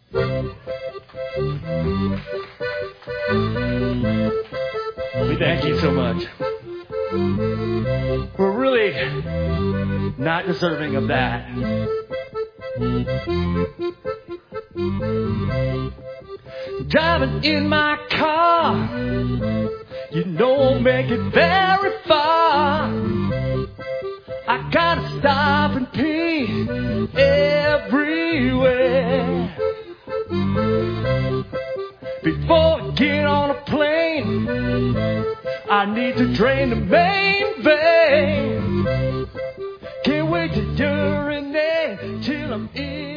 We thank you so much. We're really not deserving of that. Driving in my car, you know I'll make it very far. I gotta stop and pee everywhere. Before I get on a plane, I need to drain the main vein. Can't wait to urinate till I'm in.